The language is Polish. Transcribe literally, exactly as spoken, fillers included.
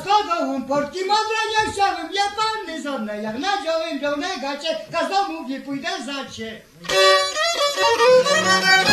stodołą portki modre nie chciałem, ja panny żadne, jak nadziałem pełne gacie, każdą mówię pójdę za cię.